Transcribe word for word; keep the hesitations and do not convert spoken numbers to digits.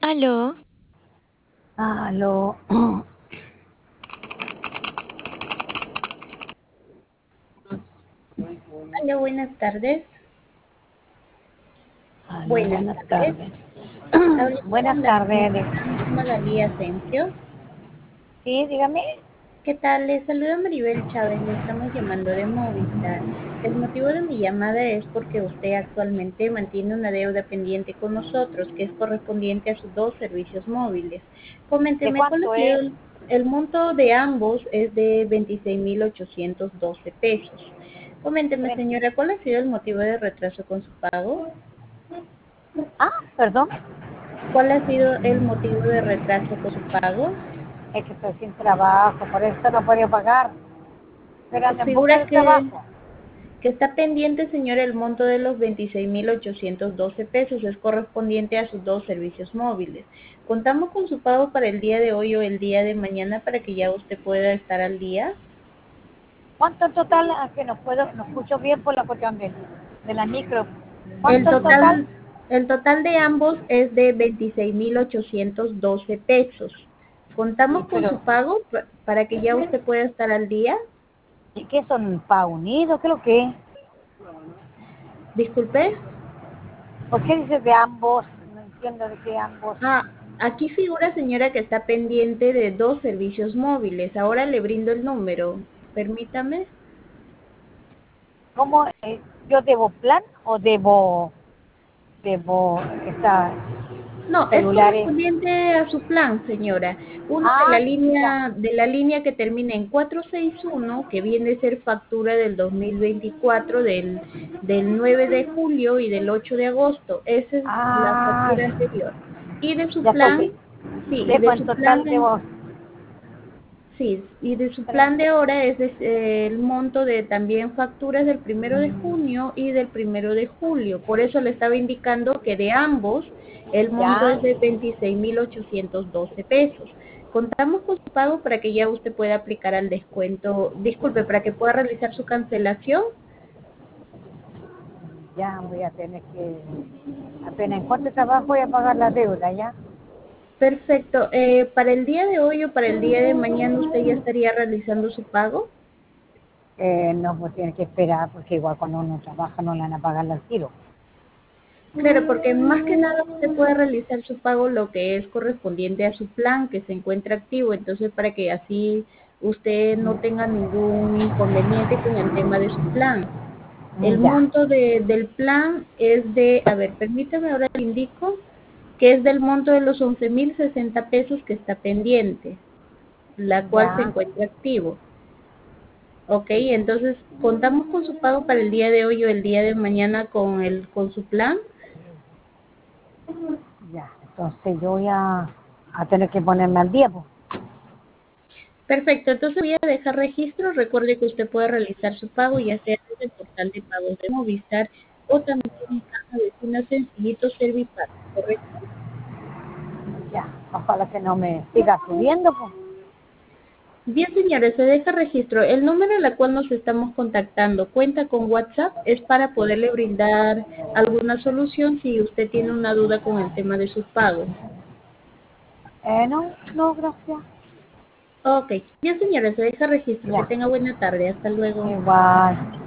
Aló, Aló. Hola, buenas tardes. Aló, Buenas buenas tardes. tardes. Hablo Buenas con la tardes. señora Magalí Asensio. Sí, dígame. ¿Qué tal? Les saluda Maribel Chávez. Le estamos llamando de Movistar. El motivo de mi llamada es porque usted actualmente mantiene una deuda pendiente con nosotros, que es correspondiente a sus dos servicios móviles. ¿De Coménteme cuál ha cuánto sido es? el, el monto de ambos, es de veintiséis mil ochocientos doce pesos. Coménteme, Ven. señora, ¿cuál ha sido el motivo de retraso con su pago? Ah, perdón. ¿Cuál ha sido el motivo de retraso con su pago? Es que estoy sin trabajo, por eso no puedo pagar. Pero ando en busca Figura de que, trabajo. que está pendiente, señora, el monto de los veintiséis mil ochocientos doce pesos. Es correspondiente a sus dos servicios móviles. Contamos con su pago para el día de hoy o el día de mañana para que ya usted pueda estar al día. ¿Cuánto en total? Ah, que no puedo, no escucho bien por la cuestión de, de la micro. El ¿Cuánto en total? total, el total de ambos es de veintiséis mil ochocientos doce pesos. Sí, Contamos con pero su pago pa- para que ya usted pueda estar al día. ¿y qué son? ¿Pa unidos? ¿Qué es lo que es? Disculpe. ¿Por qué dice de ambos? No entiendo de qué ambos. Ah, aquí figura, señora, que está pendiente de dos servicios móviles. Ahora le brindo el número. Permítame. ¿Cómo? eh, ¿Yo debo plan o debo, debo esta No, es celulares? correspondiente a su plan, señora. Uno de la Ah, ya. línea de la línea que termina en cuatro seis uno, que viene a ser factura del dos mil veinticuatro, del, del nueve de julio y del ocho de agosto. Esa es la Ah, factura anterior. Y de su ya sé plan, que sí, y debo de en su plan total, debo Sí, y de su tres. plan de hora es de- eh, el monto de también facturas del primero de junio y del primero de julio. Por eso le estaba indicando que de ambos el monto Ya, es de veintiséis mil ochocientos doce pesos. Contamos con su pago para que ya usted pueda aplicar al descuento, disculpe, para que pueda realizar su cancelación. ya voy a tener que, apenas encuentre trabajo voy a pagar la deuda, ¿ya? Perfecto. Eh, para el día de hoy o para el día de mañana usted ya estaría realizando su pago. Eh, no, pues tiene que esperar, porque igual cuando uno trabaja no le van a pagar al tiro. Claro, porque más que nada usted puede realizar su pago lo que es correspondiente a su plan que se encuentra activo, entonces para que así usted no tenga ningún inconveniente con el tema de su plan. El Ya, monto de, del plan es de, a ver, permítame ahora le indico, que es del monto de los once mil sesenta pesos que está pendiente, la cual se ya, encuentra activo. Ok, entonces contamos con su pago para el día de hoy o el día de mañana con el, con su plan. ya. Entonces yo voy a, a tener que ponerme al día, pues. Perfecto, entonces voy a dejar registro. Recuerde que usted puede realizar su pago ya sea desde el portal de pagos de Movistar o también en caja de Vecina Sencillito Servipago, ¿correcto? Ya, ojalá que no me siga subiendo, pues. Bien, señores, se deja registro. El número al cual nos estamos contactando cuenta con WhatsApp, es para poderle brindar alguna solución si usted tiene una duda con el tema de sus pagos. Eh, no, no, gracias. Ok, bien, señores, se deja registro. Que Ya, tenga buena tarde. Hasta luego. igual.